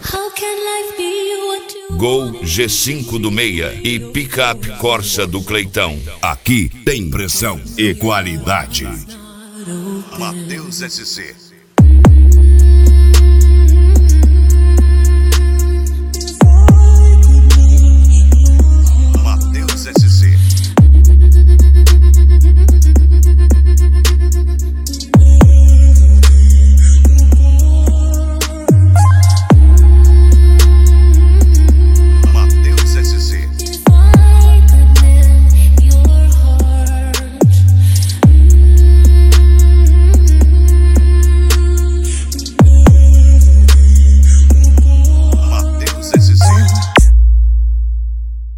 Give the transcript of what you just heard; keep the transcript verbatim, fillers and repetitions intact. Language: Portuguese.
Gol G cinco do Meia e picape Corsa do Cleitão. Aqui tem pressão e qualidade. Matheus S C